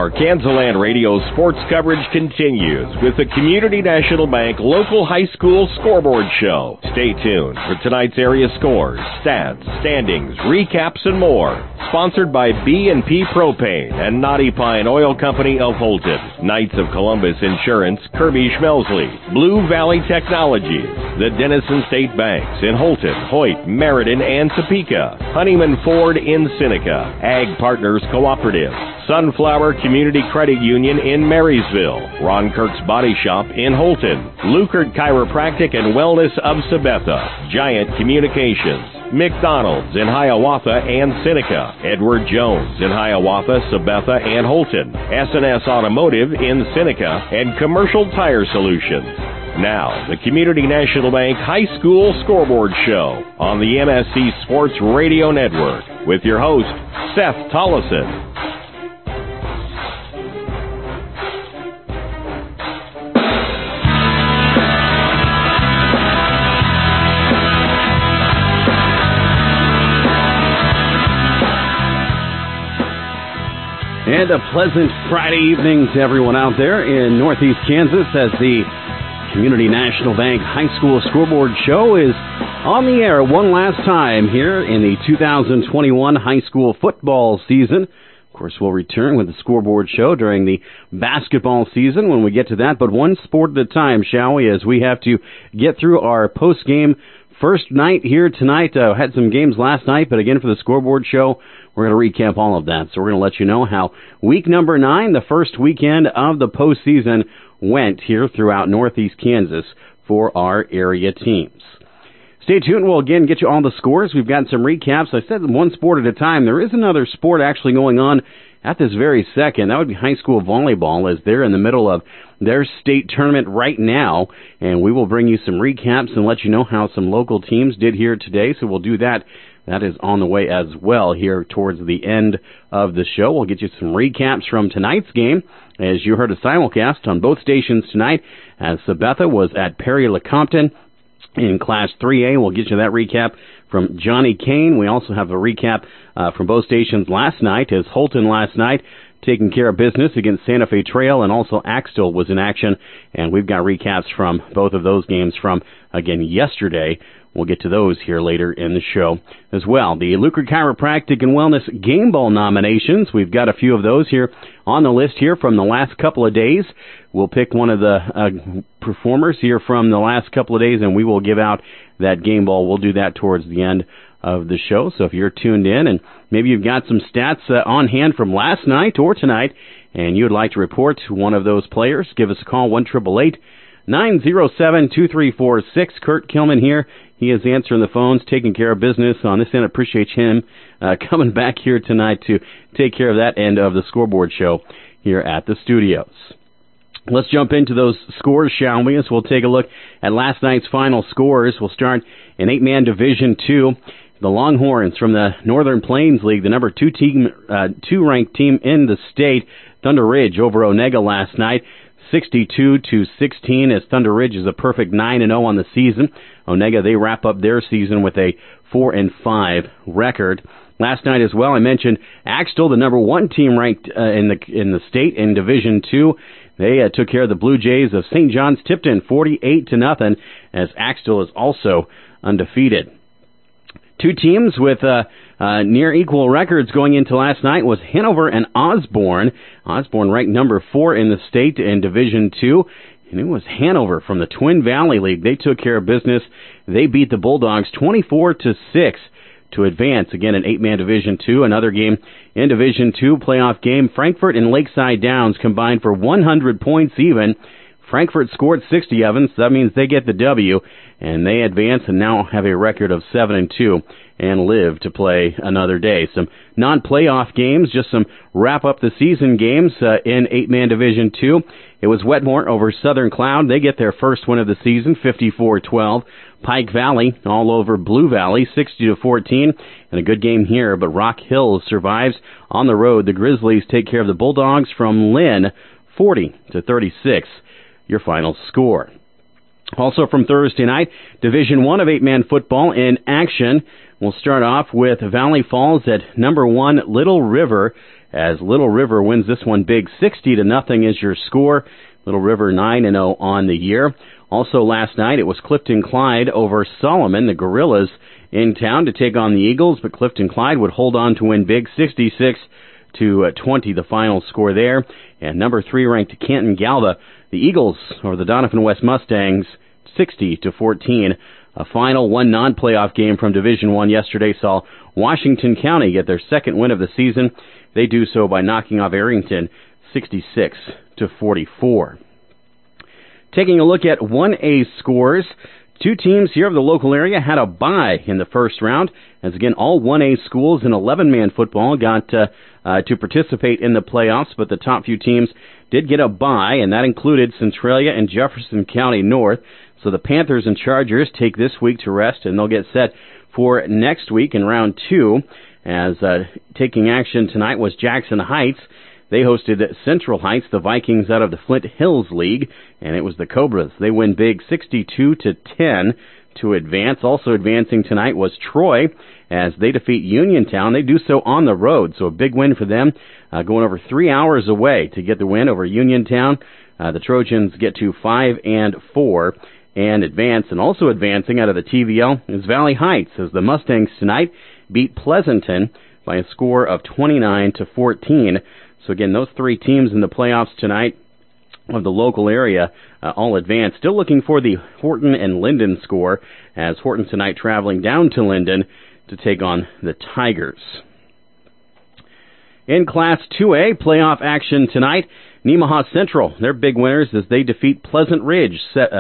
Our Kansas Radio sports coverage continues with the Community National Bank Local High School Scoreboard Show. Stay tuned for tonight's area scores, stats, standings, recaps, and more. Sponsored by B&P Propane and Knotty Pine Oil Company of Holton, Knights of Columbus Insurance, Kirby Schmelsley, Blue Valley Technologies, the Denison State Banks in Holton, Hoyt, Meriden, and Topeka, Honeyman Ford in Seneca, Ag Partners Cooperative, Sunflower Community Credit Union in Marysville, Ron Kirk's Body Shop in Holton, Lukert Chiropractic and Wellness of Sabetha, Giant Communications, McDonald's in Hiawatha and Seneca, Edward Jones in Hiawatha, Sabetha, and Holton, S&S Automotive in Seneca, and Commercial Tire Solutions. Now, the Community National Bank High School Scoreboard Show on the MSC Sports Radio Network with your host, Seth Tollison. And a pleasant Friday evening to everyone out there in Northeast Kansas as the Community National Bank High School Scoreboard Show is on the air one last time here in the 2021 high school football season. Of course, we'll return with the Scoreboard Show during the basketball season when we get to that, but one sport at a time, shall we, as we have to get through our post-game first night here tonight. Had some games last night, but again for the Scoreboard Show, we're going to recap all of that. So we're going to let you know how week number 9, the first weekend of the postseason, went here throughout Northeast Kansas for our area teams. Stay tuned. We'll again get you all the scores. We've got some recaps. I said one sport at a time. There is another sport actually going on at this very second. That would be high school volleyball, as they're in the middle of their state tournament right now. And we will bring you some recaps and let you know how some local teams did here today. So we'll do that. That is on the way as well here towards the end of the show. We'll get you some recaps from tonight's game, as you heard a simulcast on both stations tonight, as Sabetha was at Perry-Lecompton in Class 3A. We'll get you that recap from Johnny Kane. We also have a recap from both stations last night, as Holton last night taking care of business against Santa Fe Trail, and also Axtell was in action, and we've got recaps from both of those games from, again, yesterday. We'll get to those here later in the show as well. The Lukert Chiropractic and Wellness Game Ball nominations, we've got a few of those here on the list here from the last couple of days. We'll pick one of the performers here from the last couple of days, and we will give out that game ball. We'll do that towards the end of the show. So if you're tuned in and maybe you've got some stats on hand from last night or tonight, and you would like to report one of those players, give us a call, 1-888-907-2346. Kurt Kilman here. He is answering the phones, taking care of business on this end. I appreciate him coming back here tonight to take care of that end of the Scoreboard Show here at the studios. Let's jump into those scores, shall we? As we'll take a look at last night's final scores. We'll start in 8-man Division II. The Longhorns from the Northern Plains League, the number 2 ranked team in the state, Thunder Ridge over Onega last night. 62-16, as Thunder Ridge is a perfect 9-0 on the season. Onega, they wrap up their season with a 4-5 record. Last night as well, I mentioned Axtell, the number 1 team ranked in the state in Division II. They took care of the Blue Jays of St. John's Tipton 48-0, as Axtell is also undefeated. Two teams with near equal records going into last night was Hanover and Osborne. Osborne ranked number 4 in the state in Division II, and it was Hanover from the Twin Valley League. They took care of business. They beat the Bulldogs 24-6 to advance, again, in 8-man Division II. Another game in Division II, playoff game. Frankfort and Lakeside Downs combined for 100 points even. Frankfort scored 60 of them, so that means they get the W, and they advance and now have a record of 7-2 and live to play another day. Some non-playoff games, just some wrap-up-the-season games in 8-man Division II. It was Wetmore over Southern Cloud. They get their first win of the season, 54-12. Pike Valley all over Blue Valley, 60-14. And a good game here, but Rock Hill survives on the road. The Grizzlies take care of the Bulldogs from Lynn, 40-36. Your final score. Also from Thursday night, Division I of 8-man football in action. We'll start off with Valley Falls at number 1 Little River. as Little River wins this one big. 60-0 is your score. Little River 9-0 on the year. Also last night, it was Clifton Clyde over Solomon, the Gorillas in town to take on the Eagles, but Clifton Clyde would hold on to win big, 66-20, the final score there. And number 3 ranked Canton Galva, the Eagles over the Doniphan West Mustangs, 60-14. A final one non-playoff game from Division I yesterday saw Washington County get their second win of the season. They do so by knocking off Arrington 66-44. Taking a look at 1A scores, 2 teams here of the local area had a bye in the first round, as again all 1A schools in 11-man football got to participate in the playoffs, but the top few teams did get a bye, and that included Centralia and Jefferson County North. So the Panthers and Chargers take this week to rest, and they'll get set for next week in round 2, as taking action tonight was Jackson Heights. They hosted Central Heights, the Vikings out of the Flint Hills League, and it was the Cobras. They win big 62-10 to advance. Also advancing tonight was Troy as they defeat Uniontown. They do so on the road, so a big win for them, going over 3 hours away to get the win over Uniontown. The Trojans get to 5-4 and advance, and also advancing out of the TVL is Valley Heights as the Mustangs tonight beat Pleasanton by a score of 29-14. So again, those 3 teams in the playoffs tonight of the local area all advanced. Still looking for the Horton and Linden score, as Horton tonight traveling down to Linden to take on the Tigers. In Class 2A, playoff action tonight, Nemaha Central, they're big winners as they defeat Pleasant Ridge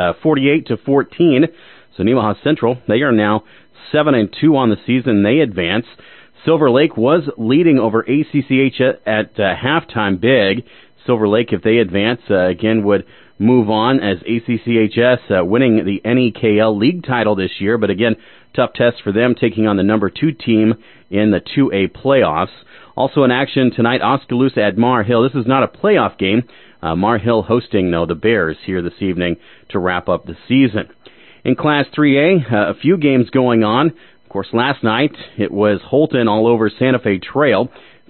48-14. So Nemaha Central, they are now 7-2 on the season. They advance. Silver Lake was leading over ACCH at halftime big. Silver Lake, if they advance, again would move on as ACCHS winning the NEKL league title this year. But again, tough test for them taking on the number 2 team in the 2A playoffs. Also in action tonight, Oskaloosa at Mar Hill. This is not a playoff game. Mar Hill hosting, though, the Bears here this evening to wrap up the season. In Class 3A, a few games going on. Of course, last night it was Holton all over Santa Fe Trail.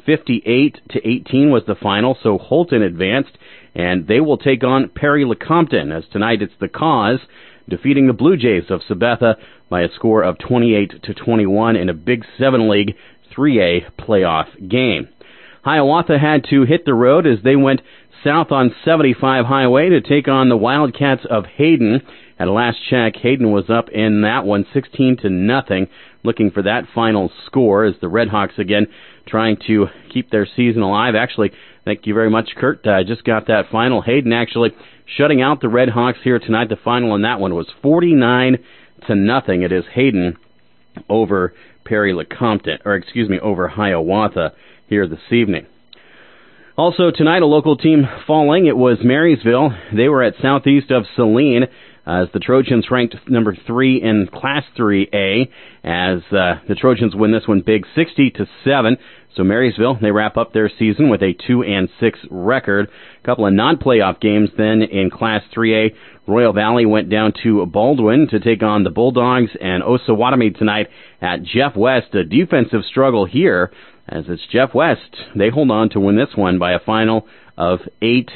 58-18 was the final, so Holton advanced, and they will take on Perry-Lecompton, as tonight it's the Cause defeating the Blue Jays of Sabetha by a score of 28-21 in a Big 7 League 3A playoff game. Hiawatha had to hit the road as they went south on 75 Highway to take on the Wildcats of Hayden. At last check, Hayden was up in that one 16-0, looking for that final score as the Redhawks again trying to keep their season alive. Actually, thank you very much, Kurt. Just got that final. Hayden actually shutting out the Redhawks here tonight. The final on that one was 49-0. It is Hayden over Perry-Lecompton, over Hiawatha here this evening. Also tonight, a local team falling. It was Marysville. They were at southeast of Saline as the Trojans ranked number 3 in Class 3A as the Trojans win this one big 60-7. So Marysville, they wrap up their season with a 2-6 record. A couple of non-playoff games then in Class 3A. Royal Valley went down to Baldwin to take on the Bulldogs, and Osawatomie tonight at Jeff West. A defensive struggle here as it's Jeff West. They hold on to win this one by a final of 8-6.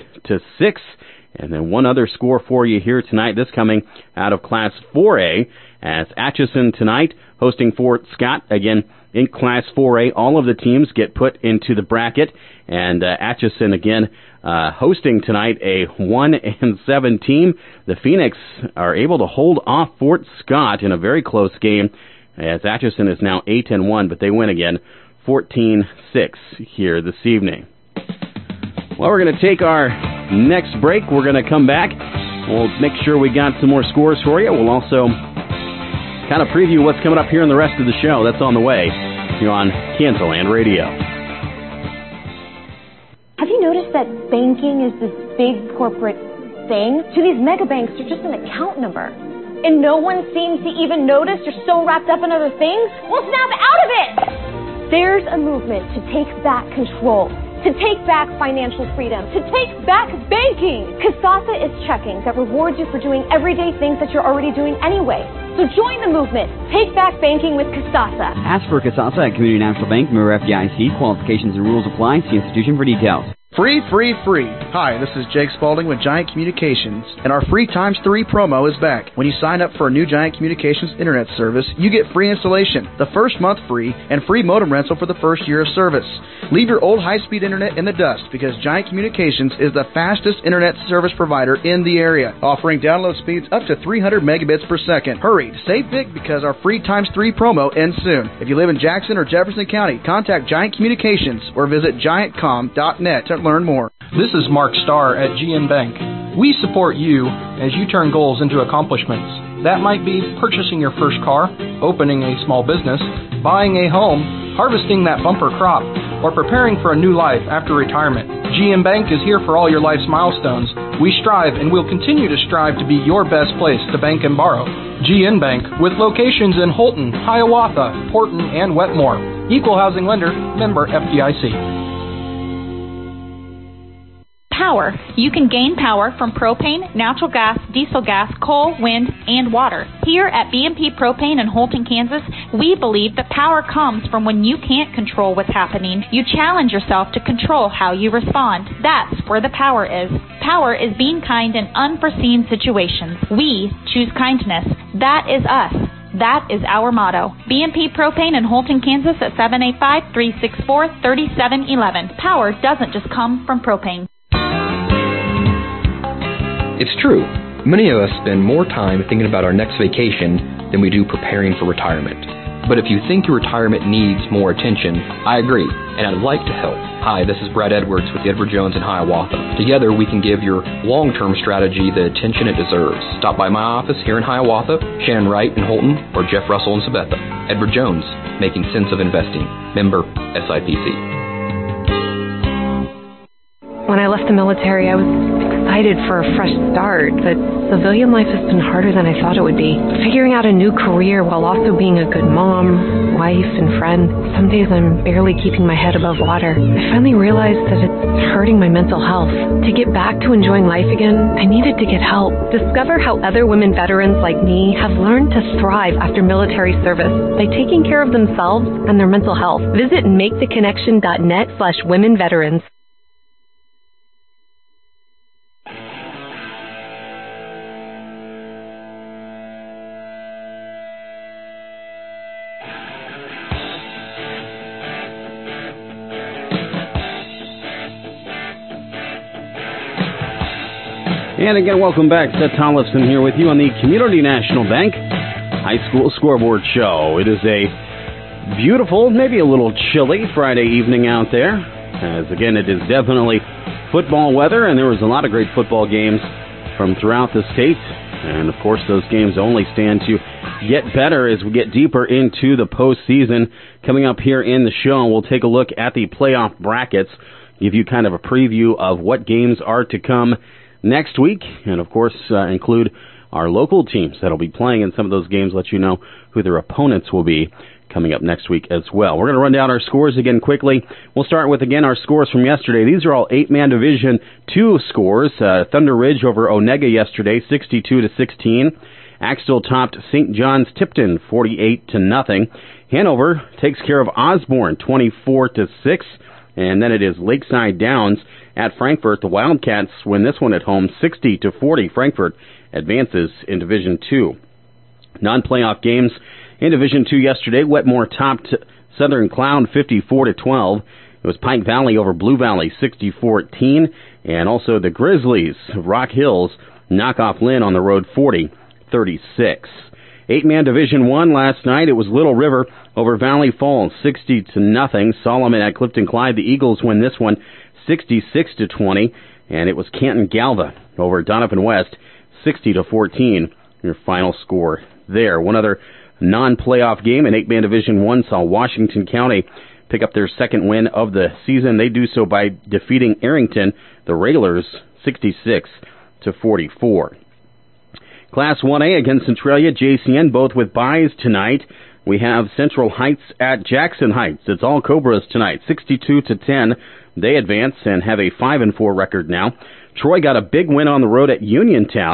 And then one other score for you here tonight, this coming out of Class 4A, as Atchison tonight hosting Fort Scott. Again, in Class 4A, all of the teams get put into the bracket, and Atchison again hosting tonight a 1-7 team. The Phoenix are able to hold off Fort Scott in a very close game, as Atchison is now 8-1, but they win again 14-6 here this evening. Well, we're going to take our next break. We're going to come back. We'll make sure we got some more scores for you. We'll also kind of preview what's coming up here in the rest of the show. That's on the way here on Kansaland Radio. Have you noticed that banking is this big corporate thing? To these mega banks, you're just an account number. And no one seems to even notice you're so wrapped up in other things? Well, snap out of it! There's a movement to take back control, to take back financial freedom, to take back banking. Kasasa is checking that rewards you for doing everyday things that you're already doing anyway. So join the movement. Take back banking with Kasasa. Ask for Kasasa at Community National Bank, member FDIC. Qualifications and rules apply. See institution for details. Free, free, free. Hi, this is Jake Spalding with Giant Communications, and our free ×3 promo is back. When you sign up for a new Giant Communications internet service, you get free installation, the first month free, and free modem rental for the first year of service. Leave your old high-speed internet in the dust because Giant Communications is the fastest internet service provider in the area, offering download speeds up to 300 megabits per second. Hurry, save big because our free ×3 promo ends soon. If you live in Jackson or Jefferson County, contact Giant Communications or visit giantcom.net to learn more. This is Mark Starr at GN Bank. We support you as you turn goals into accomplishments. That might be purchasing your first car, opening a small business, buying a home, harvesting that bumper crop, or preparing for a new life after retirement. GN Bank is here for all your life's milestones. We strive and will continue to strive to be your best place to bank and borrow. GN Bank, with locations in Holton, Hiawatha, Porton, and Wetmore. Equal housing lender, member FDIC. Power. You can gain power from propane, natural gas, diesel gas, coal, wind, and water. Here at B&P Propane in Holton, Kansas, we believe that power comes from when you can't control what's happening. You challenge yourself to control how you respond. That's where the power is. Power is being kind in unforeseen situations. We choose kindness. That is us. That is our motto. B&P Propane in Holton, Kansas at 785-364-3711. Power doesn't just come from propane. It's true. Many of us spend more time thinking about our next vacation than we do preparing for retirement. But if you think your retirement needs more attention, I agree, and I'd like to help. Hi, this is Brad Edwards with the Edward Jones in Hiawatha. Together, we can give your long-term strategy the attention it deserves. Stop by my office here in Hiawatha, Shannon Wright in Holton, or Jeff Russell in Sabetha. Edward Jones, making sense of investing. Member SIPC. When I left the military, I was excited for a fresh start, but civilian life has been harder than I thought it would be. Figuring out a new career while also being a good mom, wife, and friend. Some days I'm barely keeping my head above water. I finally realized that it's hurting my mental health. To get back to enjoying life again, I needed to get help. Discover how other women veterans like me have learned to thrive after military service by taking care of themselves and their mental health. Visit maketheconnection.net/womenveterans. And again, welcome back. Seth Tollefson here with you on the Community National Bank High School Scoreboard Show. It is a beautiful, maybe a little chilly Friday evening out there, as again, it is definitely football weather, and there was a lot of great football games from throughout the state. And, of course, those games only stand to get better as we get deeper into the postseason. Coming up here in the show, we'll take a look at the playoff brackets, give you kind of a preview of what games are to come next week, and of course include our local teams that'll be playing in some of those games, let you know who their opponents will be coming up next week as well. We're going to run down our scores again quickly. We'll start with, again, our scores from yesterday. These are all 8-man Division II scores. Thunder Ridge over Onega yesterday, 62-16. Axtell topped St. John's Tipton, 48-0. Hanover takes care of Osborne, 24-6. And then it is Lakeside Downs at Frankfort. The Wildcats win this one at home, 60-40. Frankfort advances in Division II. Non-playoff games in Division II yesterday. Wetmore topped Southern Cloud 54-12. It was Pike Valley over Blue Valley 60-14. And also the Grizzlies of Rock Hills knock off Lynn on the road 40-36. 8-man Division I last night. It was Little River over Valley Falls 60-0. Solomon at Clifton Clyde. The Eagles win this one 66-20. And it was Canton Galva over Donovan West 60-14. Your final score there. One other non-playoff game in 8-man Division I saw Washington County pick up their second win of the season. They do so by defeating Arrington, the Railers, 66-44. Class 1A against Centralia, JCN, both with byes tonight. We have Central Heights at Jackson Heights. It's all Cobras tonight, 62-10. They advance and have a 5-4 record now. Troy got a big win on the road at Uniontown,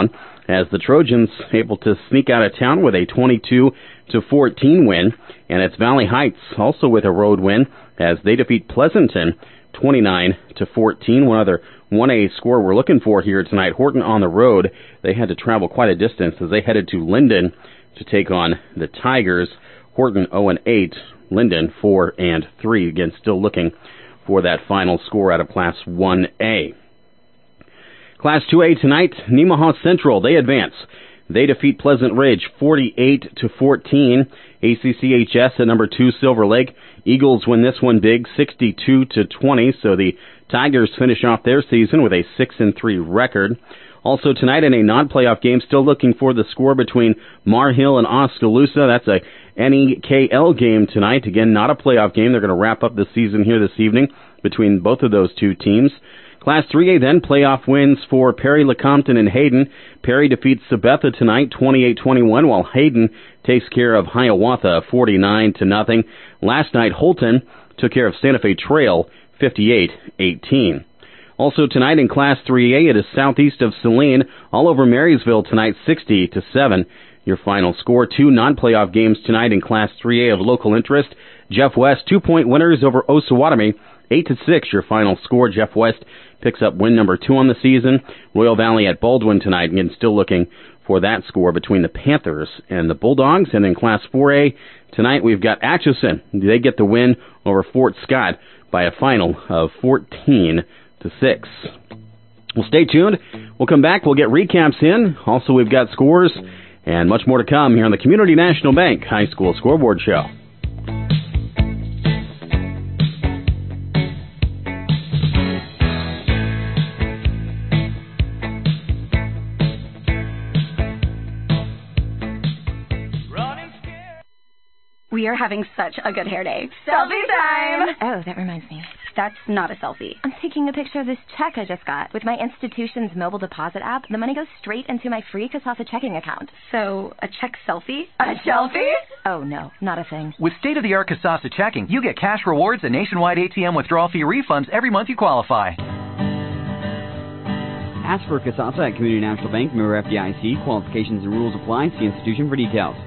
as the Trojans able to sneak out of town with a 22-14 win, and it's Valley Heights also with a road win as they defeat Pleasanton 29-14. One other 1A score we're looking for here tonight. Horton on the road. They had to travel quite a distance as they headed to Linden to take on the Tigers. Horton 0-8, Linden 4-3. Again, still looking for that final score out of Class 1A. Class 2A tonight, Nemaha Central, they advance. They defeat Pleasant Ridge 48-14. ACCHS at number 2, Silver Lake. Eagles win this one big, 62-20. So the Tigers finish off their season with a 6-3 record. Also tonight in a non-playoff game, still looking for the score between Mar Hill and Oskaloosa. That's a NEKL game tonight. Again, not a playoff game. They're going to wrap up the season here this evening between both of those two teams. Class 3A then, playoff wins for Perry, Lecompton, and Hayden. Perry defeats Sabetha tonight, 28-21, while Hayden takes care of Hiawatha, 49-0. Last night, Holton took care of Santa Fe Trail, 58-18. Also tonight in Class 3A, it is southeast of Saline, all over Marysville tonight, 60-7. Your final score. 2 non-playoff games tonight in Class 3A of local interest. Jeff West, 2-point winners over Osawatomie, 8-6. Your final score. Jeff West picks up win number 2 on the season. Royal Valley at Baldwin tonight. Again, still looking for that score between the Panthers and the Bulldogs. And in Class 4A tonight, we've got Atchison. They get the win over Fort Scott by a final of 14-6. Well, stay tuned. We'll come back. We'll get recaps in. Also, we've got scores and much more to come here on the Community National Bank High School Scoreboard Show. We are having such a good hair day. Selfie time! Oh, that reminds me. That's not a selfie. I'm taking a picture of this check I just got. With my institution's mobile deposit app, the money goes straight into my free Kasasa checking account. So, a check selfie? A selfie? Oh, no, not a thing. With state-of-the-art Kasasa checking, you get cash rewards and nationwide ATM withdrawal fee refunds every month you qualify. Ask for Kasasa at Community National Bank, member FDIC. Qualifications and rules apply. See institution for details.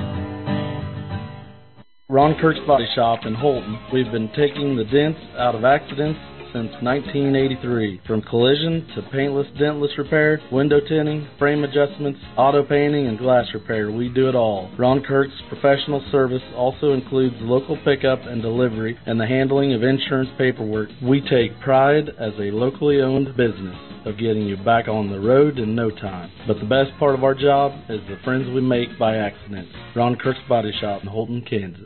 Ron Kirk's Body Shop in Holton. We've been taking the dents out of accidents since 1983. From collision to paintless, dentless repair, window tinting, frame adjustments, auto painting, and glass repair, we do it all. Ron Kirk's professional service also includes local pickup and delivery and the handling of insurance paperwork. We take pride as a locally owned business of getting you back on the road in no time. But the best part of our job is the friends we make by accident. Ron Kirk's Body Shop in Holton, Kansas.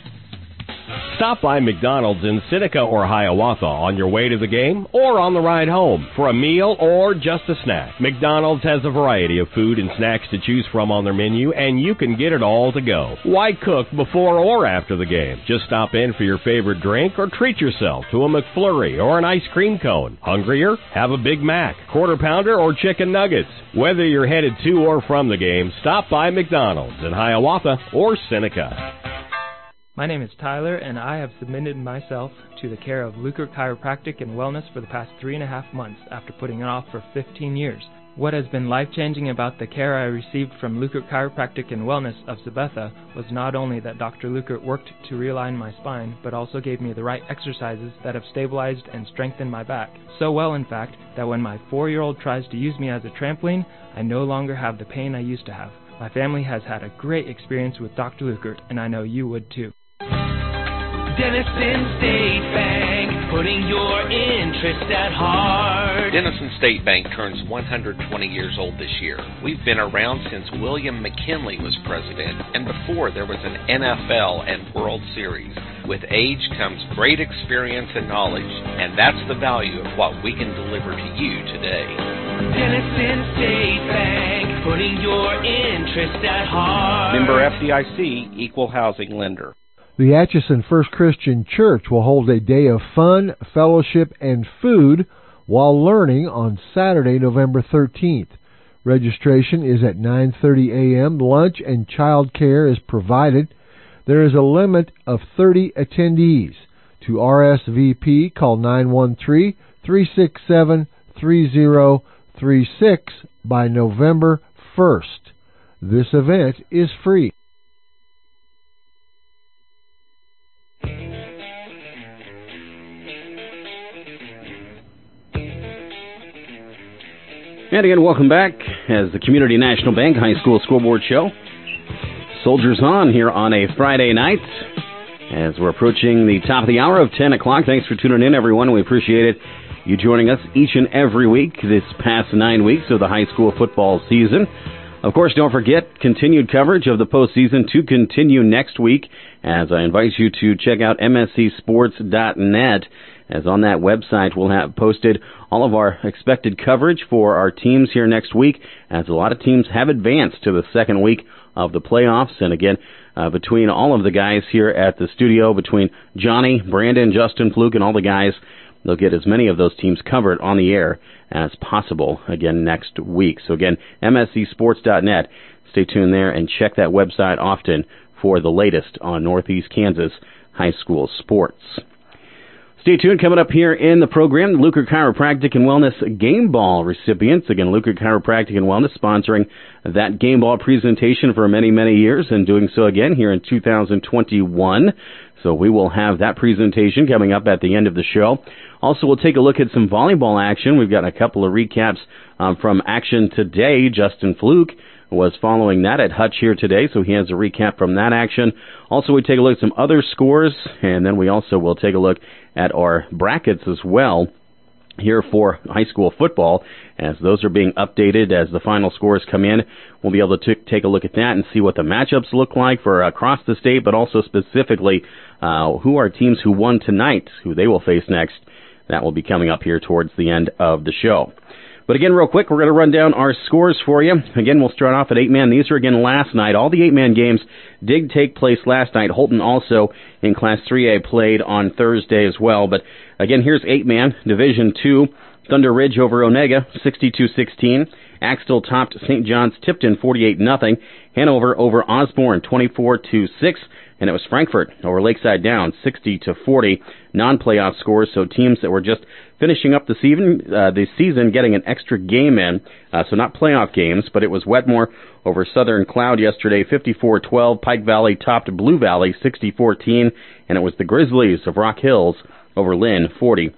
Stop by McDonald's in Seneca or Hiawatha on your way to the game or on the ride home for a meal or just a snack. McDonald's has a variety of food and snacks to choose from on their menu, and you can get it all to go. Why cook before or after the game? Just stop in for your favorite drink or treat yourself to a McFlurry or an ice cream cone. Hungrier? Have a Big Mac, Quarter Pounder, or Chicken Nuggets. Whether you're headed to or from the game, stop by McDonald's in Hiawatha or Seneca. My name is Tyler, and I have submitted myself to the care of Lukert Chiropractic and Wellness for the past 3.5 months after putting it off for 15 years. What has been life-changing about the care I received from Lukert Chiropractic and Wellness of Sabetha was not only that Dr. Lukert worked to realign my spine, but also gave me the right exercises that have stabilized and strengthened my back. So well, in fact, that when my 4-year-old tries to use me as a trampoline, I no longer have the pain I used to have. My family has had a great experience with Dr. Lukert, and I know you would too. Denison State Bank, putting your interest at heart. Denison State Bank turns 120 years old this year. We've been around since William McKinley was president, and before there was an NFL and World Series. With age comes great experience and knowledge, and that's the value of what we can deliver to you today. Denison State Bank, putting your interest at heart. Member FDIC, Equal Housing Lender. The Atchison First Christian Church will hold a day of fun, fellowship, and food while learning on Saturday, November 13th. Registration is at 9:30 a.m. Lunch and child care is provided. There is a limit of 30 attendees. To RSVP, call 913-367-3036 by November 1st. This event is free. And again, welcome back as the Community National Bank High School Scoreboard Show. Soldiers on here on a Friday night as we're approaching the top of the hour of 10 o'clock. Thanks for tuning in, everyone. We appreciate it. You joining us each and every week this past 9 weeks of the high school football season. Of course, don't forget continued coverage of the postseason to continue next week as I invite you to check out mscsports.net. As on that website, we'll have posted all of our expected coverage for our teams here next week, as a lot of teams have advanced to the second week of the playoffs. And again, between all of the guys here at the studio, between Johnny, Brandon, Justin, Fluke, and all the guys, they'll get as many of those teams covered on the air as possible again next week. So again, mscsports.net. Stay tuned there and check that website often for the latest on Northeast Kansas high school sports. Stay tuned. Coming up here in the program, the Luker Chiropractic and Wellness Game Ball recipients. Again, Luker Chiropractic and Wellness sponsoring that game ball presentation for many, many years and doing so again here in 2021. So we will have that presentation coming up at the end of the show. Also, we'll take a look at some volleyball action. We've got a couple of recaps from action today. Justin Fluke was following that at Hutch here today, so he has a recap from that action. Also, we take a look at some other scores, and then we also will take a look at our brackets as well here for high school football, as those are being updated as the final scores come in. We'll be able to take a look at that and see what the matchups look like for across the state, but also specifically who are teams who won tonight, who they will face next. That will be coming up here towards the end of the show. But again, real quick, we're going to run down our scores for you. Again, we'll start off at 8-man. These are again last night. All the 8-man games did take place last night. Holton also in Class 3A played on Thursday as well. But again, here's 8-man. Division 2, Thunder Ridge over Onega, 62-16. Axtell topped St. John's Tipton, 48-0. Hanover over Osborne, 24-6. And it was Frankfort over Lakeside Downs, 60-40. Non-playoff scores, so teams that were just finishing up the season getting an extra game in. So not playoff games, but it was Wetmore over Southern Cloud yesterday, 54-12. Pike Valley topped Blue Valley, 60-14. And it was the Grizzlies of Rock Hills over Lynn, 40-36.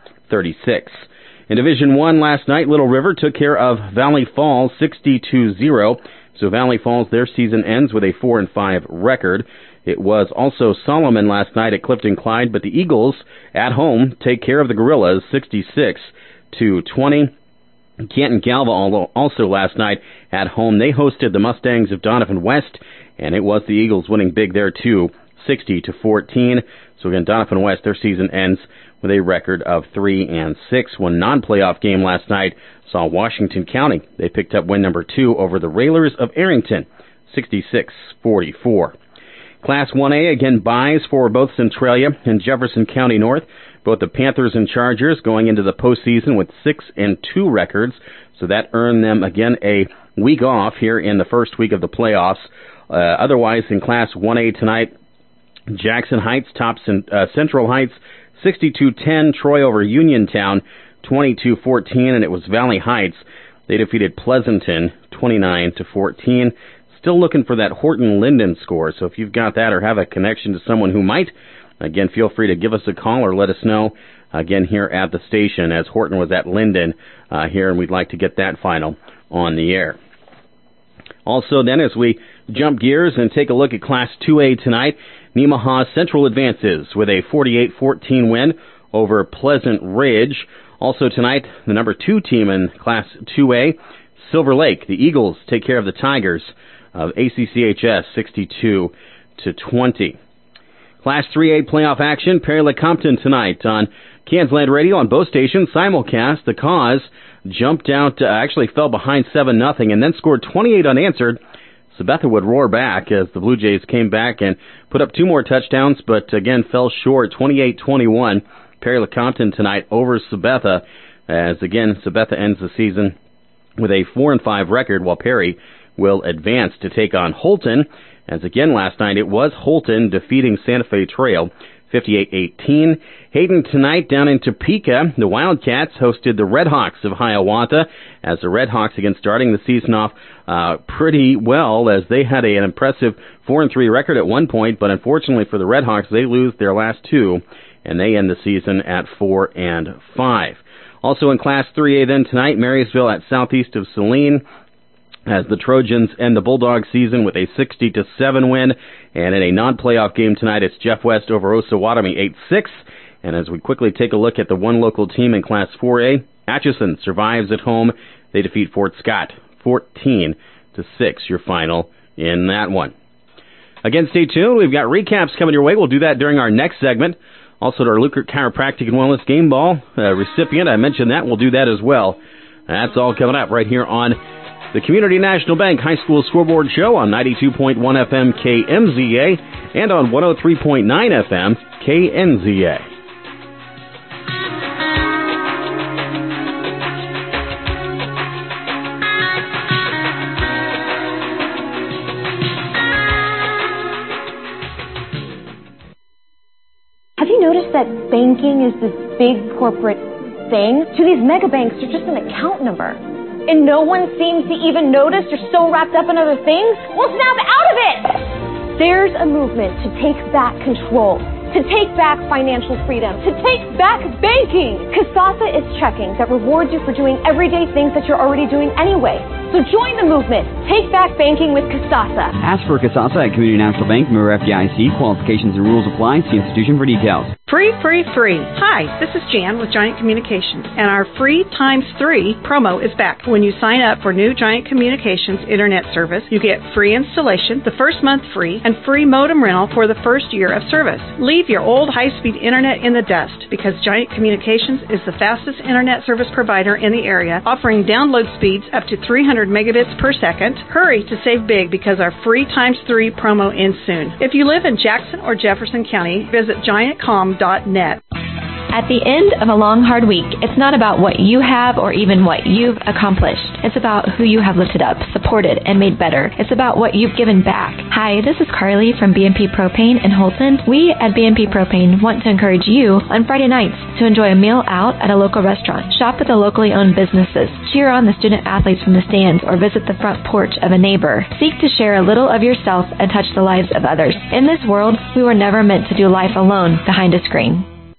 In Division 1 last night, Little River took care of Valley Falls, 60-0. So Valley Falls, their season ends with a 4-5 record. It was also Solomon last night at Clifton Clyde, but the Eagles at home take care of the Gorillas 66-20. Canton Galva also last night at home. They hosted the Mustangs of Donovan West, and it was the Eagles winning big there too, 60-14. So again, Donovan West, their season ends with a record of 3-6. One non-playoff game last night saw Washington County. They picked up win number 2 over the Railers of Arrington, 66-44. Class 1A, again, buys for both Centralia and Jefferson County North. Both the Panthers and Chargers going into the postseason with 6-2 records. So that earned them, again, a week off here in the first week of the playoffs. Otherwise, in Class 1A tonight, Jackson Heights tops Central Heights 62-10. Troy over Uniontown 22-14. And it was Valley Heights. They defeated Pleasanton 29-14. Still looking for that Horton-Linden score, so if you've got that or have a connection to someone who might, again, feel free to give us a call or let us know, again, here at the station, as Horton was at Linden here, and we'd like to get that final on the air. Also, then, as we jump gears and take a look at Class 2A tonight, Nemaha Central advances with a 48-14 win over Pleasant Ridge. Also tonight, the number 2 team in Class 2A, Silver Lake. The Eagles take care of the Tigers of ACCHS 62-20. Class 3A playoff action, Perry-LeCompton tonight on Kansland Radio on both stations, simulcast. The Cause jumped out, actually fell behind 7-0 and then scored 28 unanswered. Sabetha would roar back as the Blue Jays came back and put up 2 more touchdowns, but again fell short, 28-21. Perry-LeCompton tonight over Sabetha, as again Sabetha ends the season with a 4-5 record, while Perry will advance to take on Holton. As again last night, it was Holton defeating Santa Fe Trail 58-18. Hayden tonight down in Topeka. The Wildcats hosted the Redhawks of Hiawatha as the Redhawks, again, starting the season off pretty well as they had an impressive 4-3 record at one point, but unfortunately for the Redhawks, they lose their last two, and they end the season at 4-5. Also in Class 3A then tonight, Marysville at Southeast of Saline, as the Trojans end the Bulldog season with a 60-7 win. And in a non-playoff game tonight, it's Jeff West over Osawatomie 8-6. And as we quickly take a look at the one local team in Class 4A, Atchison survives at home. They defeat Fort Scott 14-6, your final in that one. Again, stay tuned. We've got recaps coming your way. We'll do that during our next segment. Also, to our Lukert Chiropractic and Wellness Game Ball recipient, I mentioned that. We'll do that as well. That's all coming up right here on the Community National Bank High School Scoreboard Show on 92.1 FM KMZA and on 103.9 FM KNZA. Have you noticed that banking is this big corporate thing? To these mega banks, you're just an account number. And no one seems to even notice you're so wrapped up in other things? Well, snap out of it! There's a movement to take back control, to take back financial freedom, to take back banking. Kasasa is checking that rewards you for doing everyday things that you're already doing anyway. So join the movement. Take back banking with Kasasa. Ask for Kasasa at Community National Bank, member FDIC. Qualifications and rules apply. See institution for details. Free. Hi, this is Jan with Giant Communications, and our free ×3 promo is back. When you sign up for new Giant Communications internet service, you get free installation, the first month free, and free modem rental for the first year of service. Leave your old high-speed internet in the dust because Giant Communications is the fastest internet service provider in the area, offering download speeds up to 300 megabits per second. Hurry to save big because our free ×3 promo ends soon. If you live in Jackson or Jefferson County, visit giantcom.net. At the end of a long, hard week, it's not about what you have or even what you've accomplished. It's about who you have lifted up, supported, and made better. It's about what you've given back. Hi, this is Carly from BMP Propane in Holton. We at BMP Propane want to encourage you on Friday nights to enjoy a meal out at a local restaurant, shop at the locally owned businesses, cheer on the student athletes from the stands, or visit the front porch of a neighbor. Seek to share a little of yourself and touch the lives of others. In this world, we were never meant to do life alone behind a screen.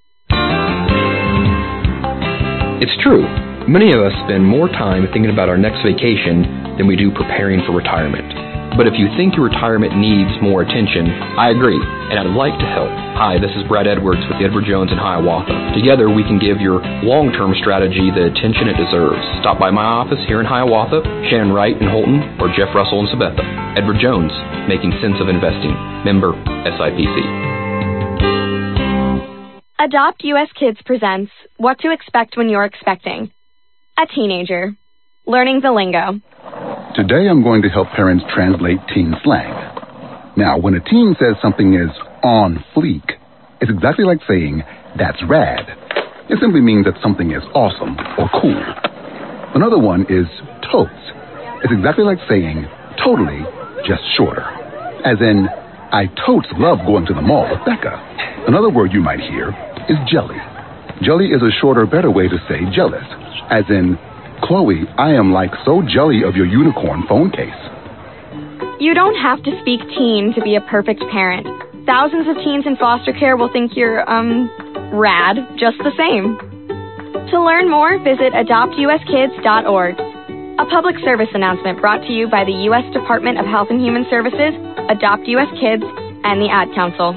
It's true. Many of us spend more time thinking about our next vacation than we do preparing for retirement. But if you think your retirement needs more attention, I agree, and I'd like to help. Hi, this is Brad Edwards with Edward Jones in Hiawatha. Together, we can give your long-term strategy the attention it deserves. Stop by my office here in Hiawatha, Shannon Wright in Holton, or Jeff Russell in Sabetha. Edward Jones, making sense of investing. Member SIPC. Adopt US Kids presents What to Expect When You're Expecting. A Teenager. Learning the Lingo. Today I'm going to help parents translate teen slang. Now, when a teen says something is on fleek, it's exactly like saying, that's rad. It simply means that something is awesome or cool. Another one is totes. It's exactly like saying, totally, just shorter. As in, I totes love going to the mall with Becca. Another word you might hear is jelly. Jelly is a shorter, better way to say jealous. As in, Chloe, I am like so jelly of your unicorn phone case. You don't have to speak teen to be a perfect parent. Thousands of teens in foster care will think you're, rad just the same. To learn more, visit adoptuskids.org. A public service announcement brought to you by the U.S. Department of Health and Human Services, Adopt U.S. Kids, and the Ad Council.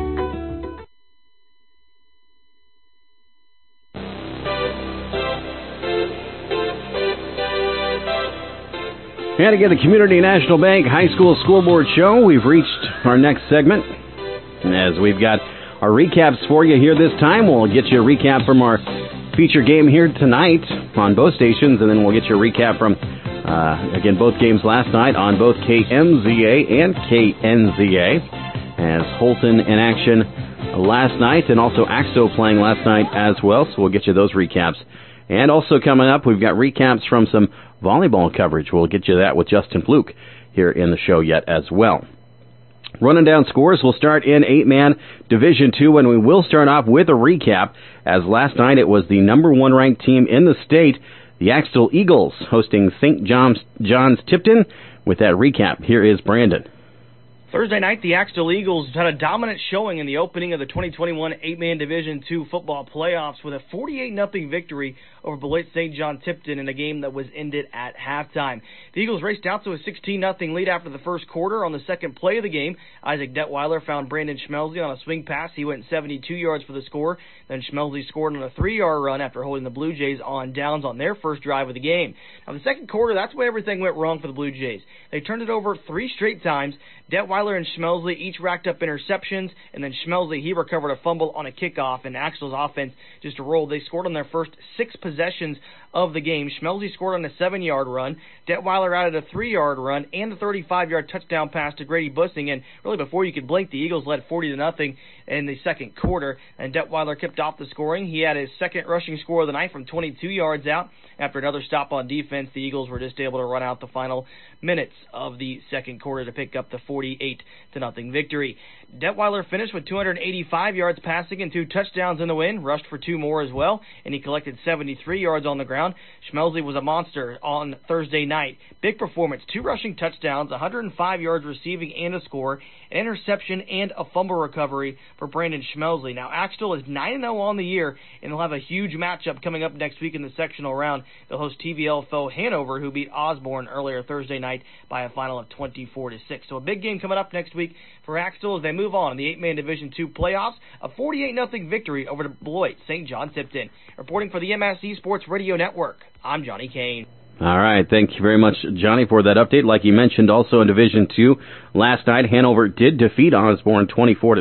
And again, the Community National Bank High School Scoreboard Show. We've reached our next segment. As we've got our recaps for you here this time, we'll get you a recap from our feature game here tonight on both stations, and then we'll get you a recap from, again, both games last night on both KMZA and KNZA, as Holton in action last night, and also AXO playing last night as well, so we'll get you those recaps. And also coming up, we've got recaps from some volleyball coverage. We'll get you that with Justin Fluke here in the show yet as well. Running down scores, we'll start in 8-man Division II, and we will start off with a recap, as last night it was the number 1 ranked team in the state, the Axtell Eagles, hosting St. John's Tipton. With that recap, here is Brandon. Thursday night, the Axtell Eagles had a dominant showing in the opening of the 2021 8-man Division II football playoffs with a 48-0 victory over Beloit St. John Tipton in a game that was ended at halftime. The Eagles raced out to a 16-0 lead after the first quarter. On the second play of the game, Isaac Detweiler found Brandon Schmelze on a swing pass. He went 72 yards for the score. Then Schmelze scored on a 3-yard run after holding the Blue Jays on downs on their first drive of the game. Now, the second quarter, that's where everything went wrong for the Blue Jays. They turned it over 3 straight times. Detweiler and Schmelze each racked up interceptions, and then Schmelze, he recovered a fumble on a kickoff, and Axtell's offense just rolled. They scored on their first 6 possessions of the game. Schmelze scored on a 7-yard run. Detweiler added a 3-yard run and a 35-yard touchdown pass to Grady Bussing, and really before you could blink, the Eagles led 40-0 in the second quarter, and Detweiler kicked off the scoring. He had his second rushing score of the night from 22 yards out. After another stop on defense, the Eagles were just able to run out the final minutes of the second quarter to pick up the 48-0 victory. Detweiler finished with 285 yards passing and 2 touchdowns in the win, rushed for 2 more as well, and he collected 73 yards on the ground. Schmelze was a monster on Thursday night. Big performance, 2 rushing touchdowns, 105 yards receiving and a score, an interception and a fumble recovery for Brandon Schmelze. Now, Axtell is 9-0 on the year, and they'll have a huge matchup coming up next week in the sectional round. They'll host TVL foe Hanover, who beat Osborne earlier Thursday night by a final of 24-6. So a big game coming up next week for Axtell as they move on in the 8-man Division II playoffs. A 48-0 victory over the Beloit St. John Tipton. Reporting for the MSC Sports Radio Network, I'm Johnny Kane. All right, thank you very much, Johnny, for that update. Like you mentioned, also in Division II, last night Hanover did defeat Osborne 24-6.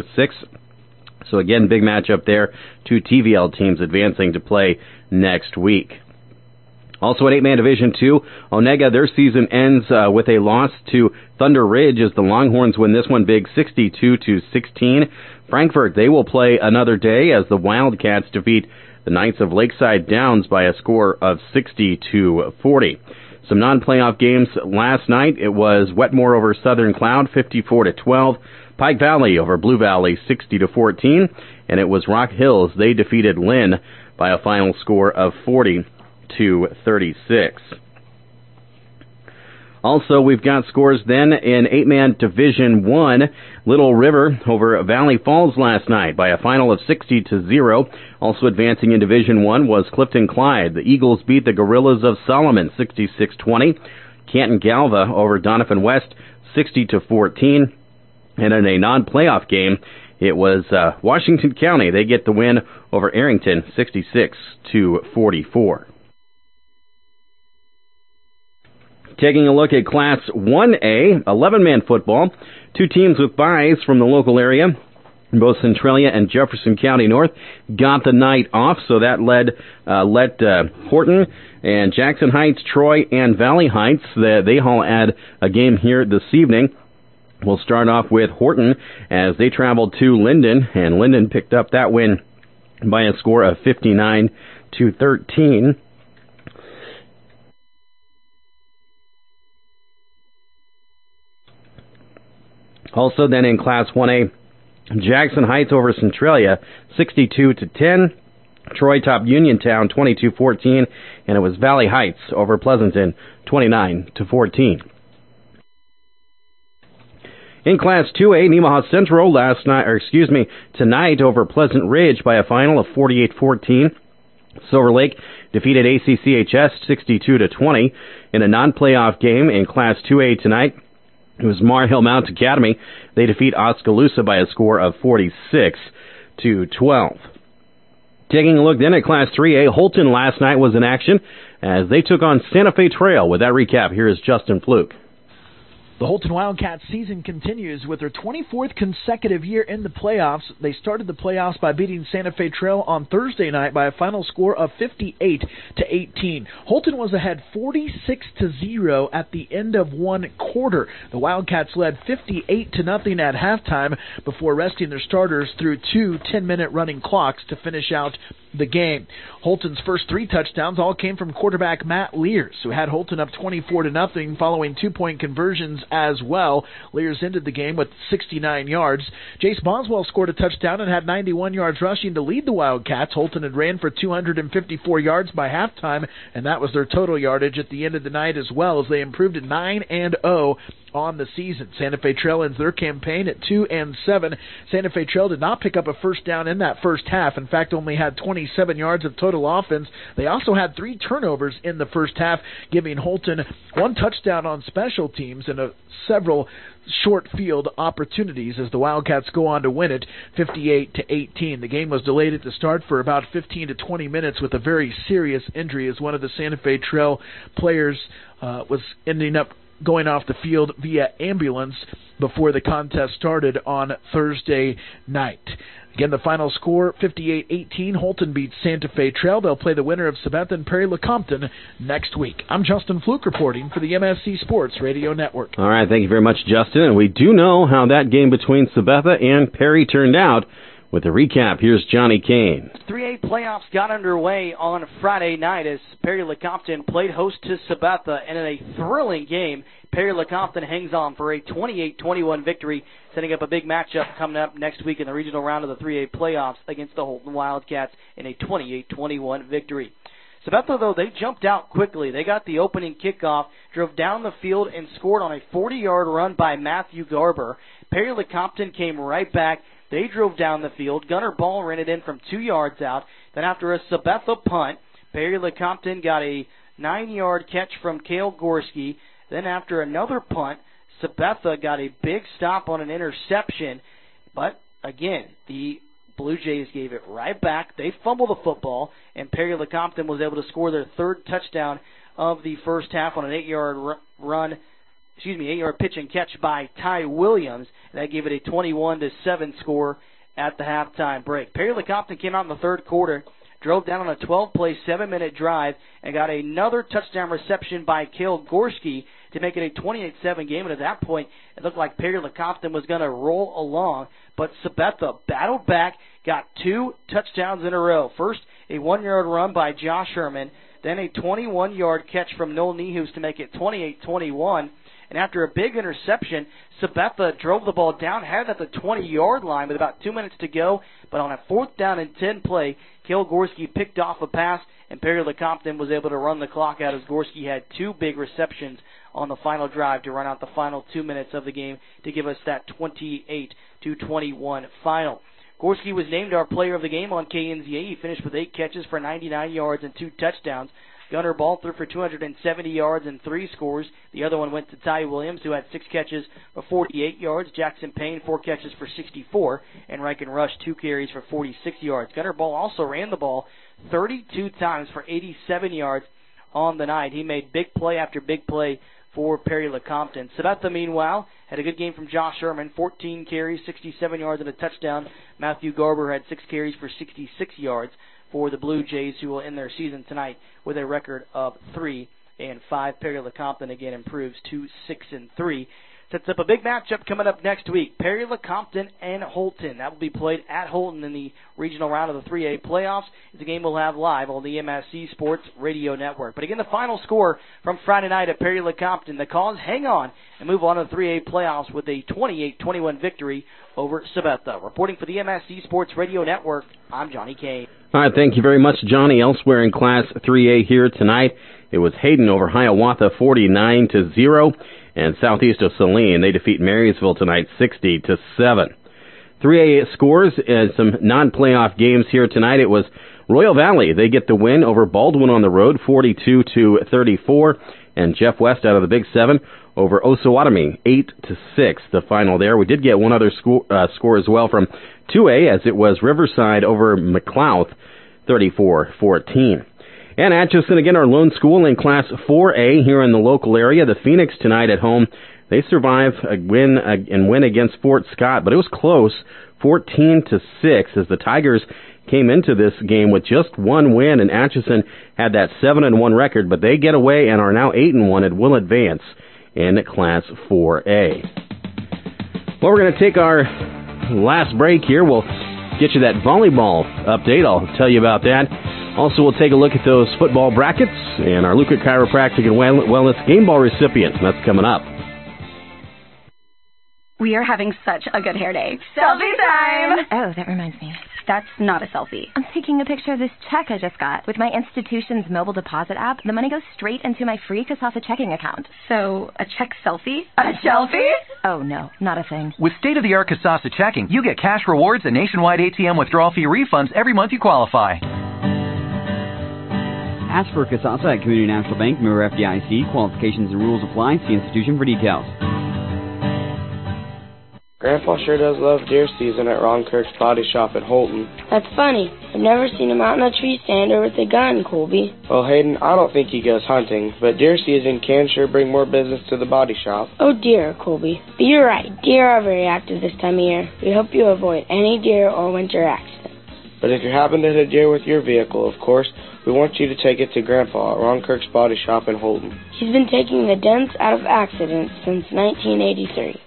So again, big matchup there. 2 TVL teams advancing to play next week. Also at 8-man Division II, Onega, their season ends with a loss to Thunder Ridge as the Longhorns win this one big 62-16. Frankfort, they will play another day as the Wildcats defeat the Knights of Lakeside Downs by a score of 60-40. Some non-playoff games last night. It was Wetmore over Southern Cloud 54-12. Pike Valley over Blue Valley 60-14. And it was Rock Hills. They defeated Lynn by a final score of 40-36. Also, we've got scores then in 8-man Division I. Little River over Valley Falls last night by a final of 60-0. Also advancing in Division I was Clifton Clyde. The Eagles beat the Gorillas of Solomon 66-20. Canton Galva over Donovan West 60-14. And in a non-playoff game, it was Washington County. They get the win over Arrington 66-44. Taking a look at Class 1A, 11-man football. 2 teams with byes from the local area. Both Centralia and Jefferson County North got the night off, so that let Horton and Jackson Heights, Troy, and Valley Heights. They all add a game here this evening. We'll start off with Horton as they traveled to Linden, and Linden picked up that win by a score of 59-13. Also then in Class 1A, Jackson Heights over Centralia, 62-10. Troy topped Uniontown, 22-14. And it was Valley Heights over Pleasanton, 29-14. In Class 2A, Nemaha Central tonight over Pleasant Ridge by a final of 48-14. Silver Lake defeated ACCHS 62-20 in a non-playoff game in Class 2A tonight. It was Mar Hill Mount Academy. They defeat Oskaloosa by a score of 46-12. Taking a look then at Class 3A, Holton last night was in action as they took on Santa Fe Trail. With that recap, here is Justin Fluke. The Holton Wildcats season continues with their 24th consecutive year in the playoffs. They started the playoffs by beating Santa Fe Trail on Thursday night by a final score of 58-18. Holton was ahead 46-0 at the end of one quarter. The Wildcats led 58-0 at halftime before resting their starters through 2 10-minute running clocks to finish out the game. Holton's first 3 touchdowns all came from quarterback Matt Lears, who had Holton up 24-0 following 2-point conversions as well. Lears ended the game with 69 yards. Jace Boswell scored a touchdown and had 91 yards rushing to lead the Wildcats. Holton had ran for 254 yards by halftime, and that was their total yardage at the end of the night as well, as they improved to 9-0 on the season. Santa Fe Trail ends their campaign at 2-7. Santa Fe Trail did not pick up a first down in that first half. In fact, only had 27 yards of total offense. They also had 3 turnovers in the first half, giving Holton 1 touchdown on special teams and several short field opportunities as the Wildcats go on to win it 58-18. The game was delayed at the start for about 15 to 20 minutes with a very serious injury as one of the Santa Fe Trail players was ending up going off the field via ambulance before the contest started on Thursday night. Again, the final score, 58-18. Holton beats Santa Fe Trail. They'll play the winner of Sabetha and Perry-LeCompton next week. I'm Justin Fluke reporting for the MSC Sports Radio Network. All right, thank you very much, Justin. And we do know how that game between Sabetha and Perry turned out. With a recap, here's Johnny Kane. 3A playoffs got underway on Friday night as Perry-LeCompton played host to Sabetha, and in a thrilling game, Perry-LeCompton hangs on for a 28-21 victory, setting up a big matchup coming up next week in the regional round of the 3A playoffs against the Holton Wildcats in a 28-21 victory. Sabetha, though, they jumped out quickly. They got the opening kickoff, drove down the field, and scored on a 40-yard run by Matthew Garber. Perry-LeCompton came right back. They drove down the field. Gunnar Ball ran it in from 2 yards out. Then after a Sabetha punt, Perry-LeCompton got a 9-yard catch from Cale Gorski. Then after another punt, Sabetha got a big stop on an interception. But, again, the Blue Jays gave it right back. They fumbled the football, and Perry-LeCompton was able to score their 3rd touchdown of the first half on an 8-yard pitch and catch by Ty Williams. That gave it a 21-7 score at the halftime break. Perry-LeCompton came out in the third quarter, drove down on a 12-play, 7-minute drive, and got another touchdown reception by Cale Gorski to make it a 28-7 game. And at that point, it looked like Perry-LeCompton was going to roll along, but Sabetha battled back, got 2 touchdowns in a row. First, a 1-yard run by Josh Herman, then a 21-yard catch from Noel Nehus to make it 28-21. And after a big interception, Sabetha drove the ball down, had it at the 20-yard line with about 2 minutes to go. But on a 4th down and 10 play, Cale Gorski picked off a pass, and Perry-LeCompton was able to run the clock out as Gorski had 2 big receptions on the final drive to run out the final 2 minutes of the game to give us that 28-21 final. Gorski was named our player of the game on KNZA. He finished with 8 catches for 99 yards and 2 touchdowns. Gunnar Ball threw for 270 yards and 3 scores. The other one went to Ty Williams, who had 6 catches for 48 yards. Jackson Payne, 4 catches for 64. And Riken Rush, 2 carries for 46 yards. Gunnar Ball also ran the ball 32 times for 87 yards on the night. He made big play after big play for Perry-LeCompton. Sabetha, meanwhile, had a good game from Josh Sherman, 14 carries, 67 yards, and a touchdown. Matthew Garber had 6 carries for 66 yards for the Blue Jays, who will end their season tonight with a record of 3-5. Perry-LeCompton again improves to 6-3. Sets up a big matchup coming up next week. Perry-LeCompton and Holton. That will be played at Holton in the regional round of the 3A playoffs. It's a game we'll have live on the MSC Sports Radio Network. But again, the final score from Friday night at Perry-LeCompton. The Cause hang on and move on to the 3A playoffs with a 28-21 victory over Sabetha. Reporting for the MSC Sports Radio Network, I'm Johnny Kane. All right, thank you very much, Johnny. Elsewhere in Class 3A here tonight, it was Hayden over Hiawatha 49-0. And southeast of Saline, they defeat Marysville tonight 60-7. 3A scores and some non-playoff games here tonight. It was Royal Valley. They get the win over Baldwin on the road, 42-34. And Jeff West out of the Big 7 over Osawatomie, 8-6. The final there. We did get one other score as well from 2A, as it was Riverside over McLouth, 34-14. And Atchison, again, our lone school in Class 4A here in the local area. The Phoenix tonight at home. They survive a win against Fort Scott, but it was close, 14-6, as the Tigers came into this game with just one win, and Atchison had that 7-1 record, but they get away and are now 8-1 and will advance in Class 4A. Well, we're going to take our last break here. We'll get you that volleyball update. I'll tell you about that. Also, we'll take a look at those football brackets and our Luca Chiropractic and Wellness Game Ball recipients. That's coming up. We are having such a good hair day. Selfie time! Oh, that reminds me. That's not a selfie. I'm taking a picture of this check I just got. With my institution's mobile deposit app, the money goes straight into my free Kasasa checking account. So, a check selfie? A selfie? Oh, no, not a thing. With state-of-the-art Kasasa checking, you get cash rewards and nationwide ATM withdrawal fee refunds every month you qualify. Ask for Kasasa at Community National Bank, member FDIC. Qualifications and rules apply. See institution for details. Grandpa sure does love deer season at Ron Kirk's Body Shop at Holton. That's funny. I've never seen him out in a tree stand or with a gun, Colby. Well, Hayden, I don't think he goes hunting, but deer season can sure bring more business to the body shop. Oh dear, Colby. But you're right. Deer are very active this time of year. We hope you avoid any deer or winter accidents. But if you happen to hit a deer with your vehicle, of course, we want you to take it to Grandpa at Ron Kirk's Body Shop in Holton. He's been taking the dents out of accidents since 1983.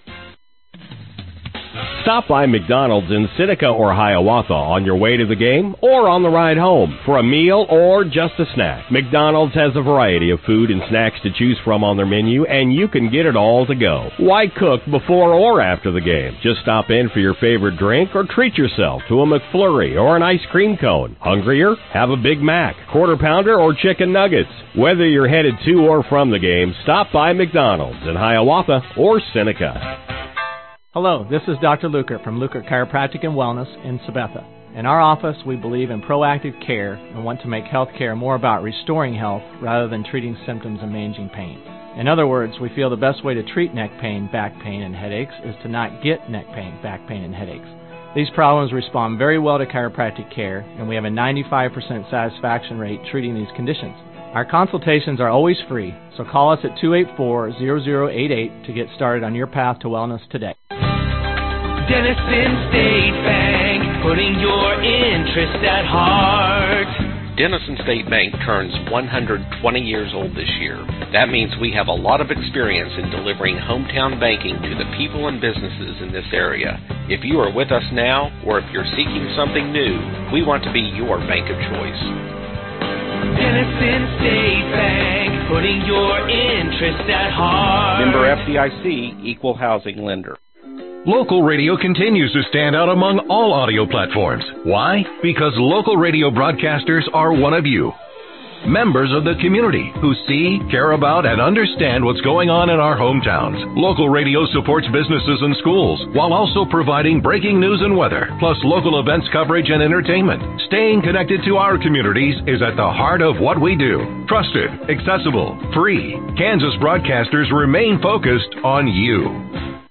Stop by McDonald's in Seneca or Hiawatha on your way to the game or on the ride home for a meal or just a snack. McDonald's has a variety of food and snacks to choose from on their menu, and you can get it all to go. Why cook before or after the game? Just stop in for your favorite drink or treat yourself to a McFlurry or an ice cream cone. Hungrier? Have a Big Mac, Quarter Pounder, or Chicken Nuggets. Whether you're headed to or from the game, stop by McDonald's in Hiawatha or Seneca. Hello, this is Dr. Lukert from Lukert Chiropractic and Wellness in Sabetha. In our office, we believe in proactive care and want to make health care more about restoring health rather than treating symptoms and managing pain. In other words, we feel the best way to treat neck pain, back pain, and headaches is to not get neck pain, back pain, and headaches. These problems respond very well to chiropractic care, and we have a 95% satisfaction rate treating these conditions. Our consultations are always free, so call us at 284-0088 to get started on your path to wellness today. Denison State Bank, putting your interest at heart. Denison State Bank turns 120 years old this year. That means we have a lot of experience in delivering hometown banking to the people and businesses in this area. If you are with us now, or if you're seeking something new, we want to be your bank of choice. Denison State Bank, putting your interest at heart. Member FDIC, Equal Housing Lender. Local radio continues to stand out among all audio platforms. Why? Because local radio broadcasters are one of you. Members of the community who see, care about, and understand what's going on in our hometowns. Local radio supports businesses and schools while also providing breaking news and weather, plus local events coverage and entertainment. Staying connected to our communities is at the heart of what we do. Trusted, accessible, free. Kansas broadcasters remain focused on you.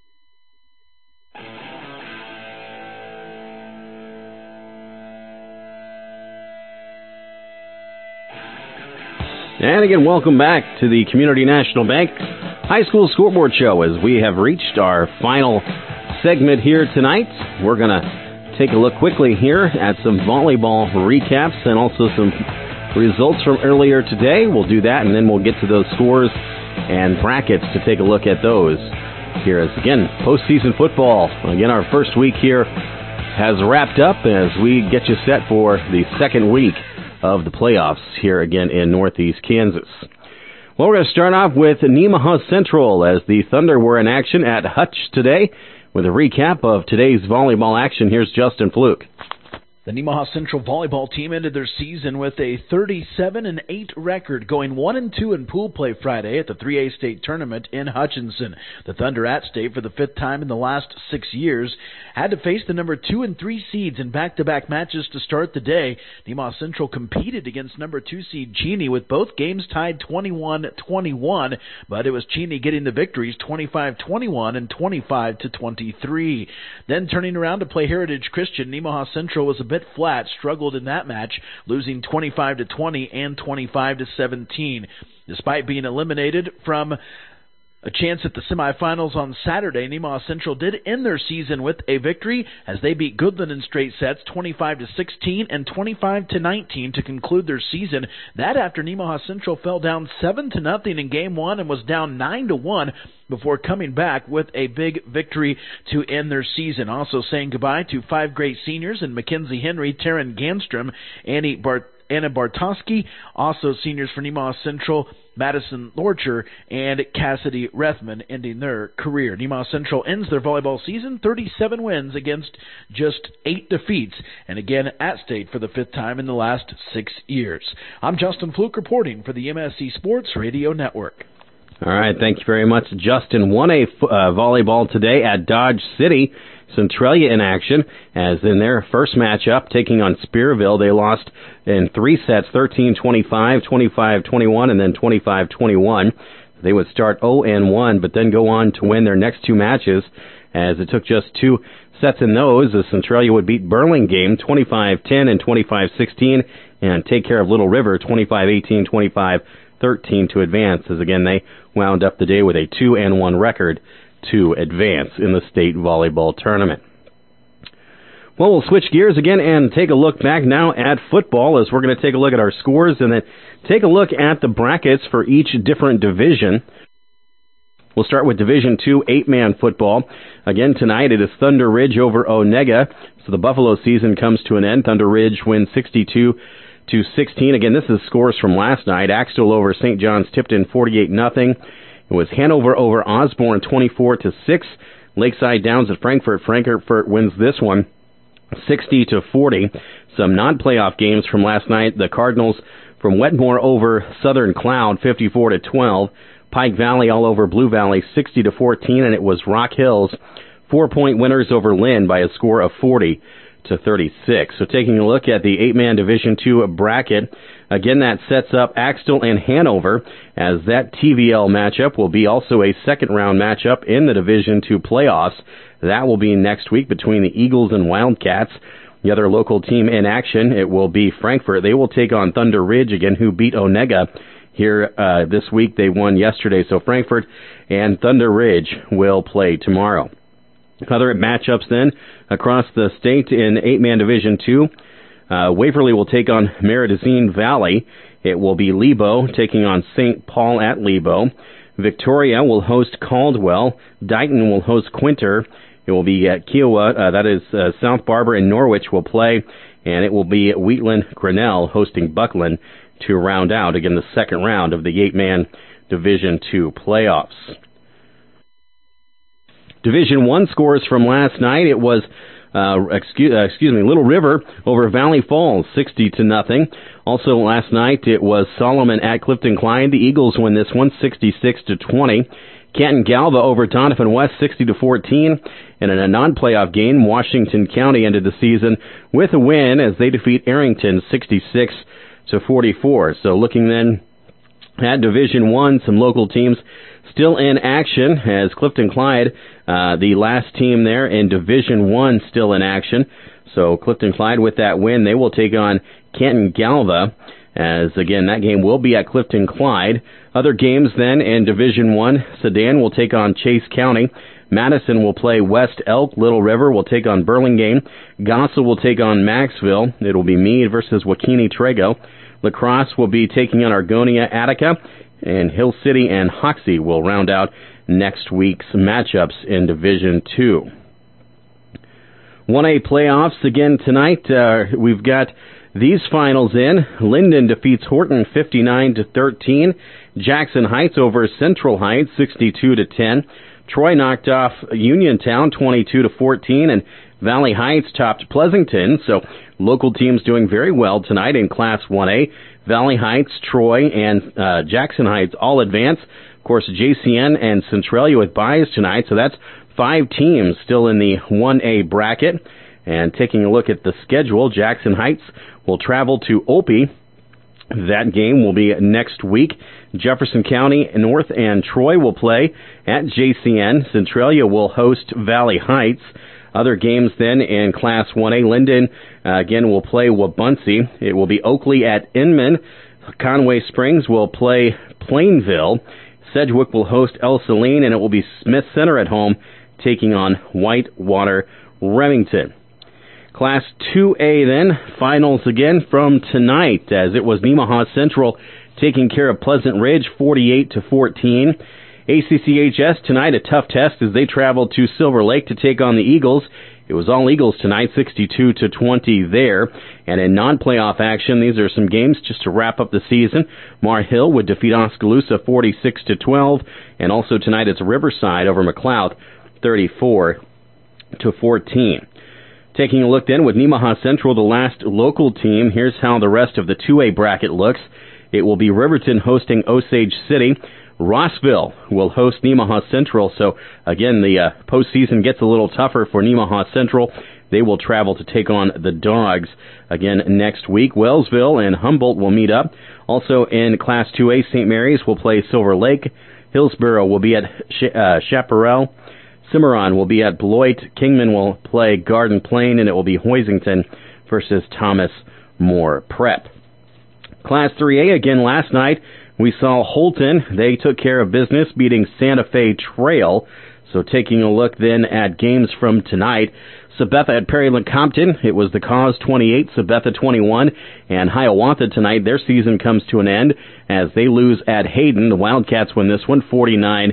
And again, welcome back to the Community National Bank High School Scoreboard Show. As we have reached our final segment here tonight, we're going to take a look quickly here at some volleyball recaps and also some results from earlier today. We'll do that, and then we'll get to those scores and brackets to take a look at those. Here is, again, postseason football. Again, our first week here has wrapped up as we get you set for the second week of the playoffs here again in Northeast Kansas. Well, we're going to start off with Nemaha Central as the Thunder were in action at Hutch today. With a recap of today's volleyball action, here's Justin Fluke. The Nemaha Central volleyball team ended their season with a 37-8 record, going 1-2 in pool play Friday at the 3A state tournament in Hutchinson. The Thunder at state for the fifth time in the last 6 years had to face the number 2 and 3 seeds in back-to-back matches to start the day. Nemaha Central competed against number 2 seed Cheney with both games tied 21-21, but it was Cheney getting the victories 25-21 and 25-23. Then turning around to play Heritage Christian, Nemaha Central was a bit flat, struggled in that match, losing 25-20 and 25-17. Despite being eliminated from a chance at the semifinals on Saturday, Nemaha Central did end their season with a victory as they beat Goodland in straight sets 25-16 and 25-19 to conclude their season. That after Nemaha Central fell down 7-0 in game one and was down 9-1 before coming back with a big victory to end their season. Also saying goodbye to 5 great seniors in Mackenzie Henry, Taryn Ganstrom, Anna Bartoski, also seniors for Nemaha Central, Madison Lorcher and Cassidy Rethman ending their career. Nemaha Central ends their volleyball season 37 wins against just 8 defeats, and again at state for the 5th time in the last 6 years. I'm Justin Fluke reporting for the MSC Sports Radio Network. All right, thank you very much, Justin. 1A volleyball today at Dodge City. Centralia in action, as in their first matchup, taking on Spearville. They lost in 3 sets, 13-25, 25-21, and then 25-21. They would start 0-1, but then go on to win their next 2 matches, as it took just 2 sets in those, as Centralia would beat Burlingame 25-10 and 25-16, and take care of Little River 25-18, 25-13 to advance, as again they wound up the day with a 2-1 record to advance in the state volleyball tournament. Well, we'll switch gears again and take a look back now at football, as we're going to take a look at our scores and then take a look at the brackets for each different division. We'll start with Division II 8-man football. Again, tonight it is Thunder Ridge over Onega, so the Buffalo season comes to an end. Thunder Ridge wins 62-16. Again, this is scores from last night. Axtell over St. John's Tipton 48-0. It was Hanover over Osborne 24-6. Lakeside Downs at Frankfort. Frankfort wins this one 60-40. Some non-playoff games from last night. The Cardinals from Wetmore over Southern Cloud 54-12. Pike Valley all over Blue Valley 60-14, and it was Rock Hills 4-point winners over Lynn by a score of 40-36. So taking a look at the 8-man Division II bracket, again, that sets up Axtell and Hanover, as that TVL matchup will be also a second-round matchup in the Division II playoffs. That will be next week between the Eagles and Wildcats. The other local team in action, it will be Frankfort. They will take on Thunder Ridge, again, who beat Onega here this week. They won yesterday, so Frankfort and Thunder Ridge will play tomorrow. Other matchups then across the state in 8-man Division II. Waverly will take on Meridazine Valley. It will be Lebo taking on St. Paul at Lebo. Victoria will host Caldwell. Dighton will host Quinter. It will be at Kiowa, that is South Barber and Norwich will play, and it will be Wheatland Grinnell hosting Buckland to round out, again, the second round of the 8-man Division II playoffs. Division I scores from last night. It was Little River over Valley Falls 60-0. Also last night it was Solomon at Clifton Clyde. The Eagles win this one 66-20. Canton Galva over Doniphan West 60-14. And in a non-playoff game, Washington County ended the season with a win as they defeat Arrington 66-44. So looking then at Division I, some local teams still in action, as Clifton Clyde, the last team there in Division I, still in action. So Clifton Clyde with that win, they will take on Canton Galva, as again that game will be at Clifton Clyde. Other games then in Division I, Sedan will take on Chase County. Madison will play West Elk. Little River will take on Burlingame. Gossel will take on Maxville. It'll be Meade versus Wakini Trego. La Crosse will be taking on Argonia Attica. And Hill City and Hoxie will round out next week's matchups in Division II. 1A playoffs again tonight. We've got these finals in. Linden defeats Horton 59-13. Jackson Heights over Central Heights 62-10. Troy knocked off Uniontown 22-14, and Valley Heights topped Pleasanton. So local teams doing very well tonight in Class 1A. Valley Heights, Troy, and Jackson Heights all advance. Of course, JCN and Centralia with byes tonight, so that's 5 teams still in the 1A bracket. And taking a look at the schedule, Jackson Heights will travel to Opie. That game will be next week. Jefferson County North and Troy will play at JCN. Centralia will host Valley Heights. Other games then in Class 1A, Linden again will play Wabaunsee. It will be Oakley at Inman. Conway Springs will play Plainville. Sedgwick will host El Saline, and it will be Smith Center at home taking on Whitewater Remington. Class 2A then, finals again from tonight, as it was Nemaha Central taking care of Pleasant Ridge 48-14. ACCHS tonight, a tough test as they travel to Silver Lake to take on the Eagles. It was all Eagles tonight, 62-20 there. And in non-playoff action, these are some games just to wrap up the season. Mar Hill would defeat Oskaloosa 46-12. And also tonight it's Riverside over McLeod 34-14. Taking a look then with Nemaha Central, the last local team, here's how the rest of the 2A bracket looks. It will be Riverton hosting Osage City. Rossville will host Nemaha Central, so again, the postseason gets a little tougher for Nemaha Central. They will travel to take on the Dogs again next week. Wellsville and Humboldt will meet up. Also in Class 2A, St. Mary's will play Silver Lake. Hillsborough will be at Chaparral. Cimarron will be at Beloit. Kingman will play Garden Plain, and it will be Hoisington versus Thomas More Prep. Class 3A, again last night, we saw Holton. They took care of business, beating Santa Fe Trail. So taking a look then at games from tonight, Sabetha at Perry-Lecompton. It was the Cause 28, Sabetha 21, and Hiawatha tonight. Their season comes to an end as they lose at Hayden. The Wildcats win this one 49-0.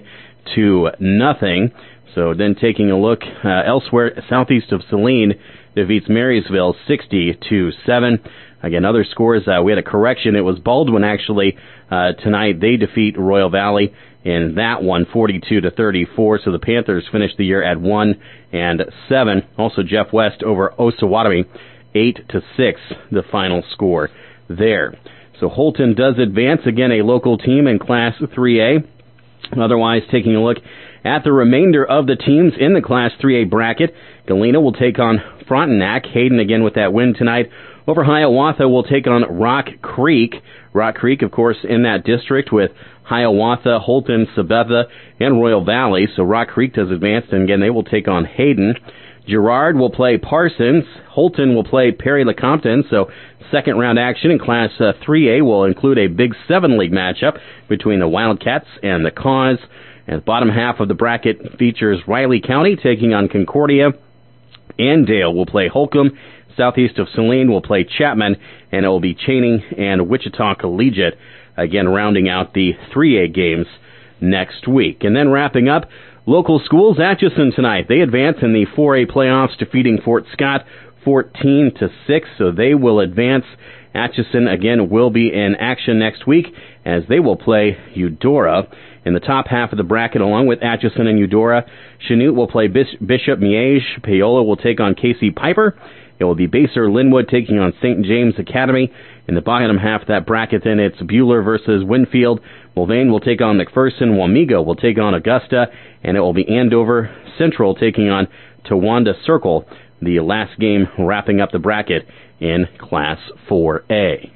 So then taking a look elsewhere, southeast of Saline defeats Marysville 60-7. Again, other scores, we had a correction. It was Baldwin, actually, tonight. They defeat Royal Valley in that one, 42-34. So the Panthers finished the year at 1-7. Also, Jeff West over Osawatomie, 8-6, the final score there. So Holton does advance, again, a local team in Class 3A. Otherwise, taking a look at the remainder of the teams in the Class 3A bracket, Galena will take on Frontenac. Hayden, again, with that win tonight. Over Hiawatha will take on Rock Creek. Rock Creek, of course, in that district with Hiawatha, Holton, Sabetha, and Royal Valley. So Rock Creek does advance, and again, they will take on Hayden. Girard will play Parsons. Holton will play Perry-Lecompton. So second round action in Class 3A will include a Big 7 League matchup between the Wildcats and the Cause. And the bottom half of the bracket features Riley County taking on Concordia. Andale will play Holcomb. Southeast of Saline will play Chapman, and it will be Chaney and Wichita Collegiate, again rounding out the 3A games next week. And then wrapping up, local schools, Atchison tonight. They advance in the 4A playoffs, defeating Fort Scott 14-6, so they will advance. Atchison, again, will be in action next week as they will play Eudora. In the top half of the bracket, along with Atchison and Eudora, Chanute will play Bishop Miege. Paola will take on Casey Piper. It will be Baser Linwood taking on St. James Academy. In the bottom half of that bracket, then it's Buhler versus Winfield. Mulvane will take on McPherson. Wamego will take on Augusta. And it will be Andover Central taking on Towanda Circle. The last game wrapping up the bracket in Class 4A.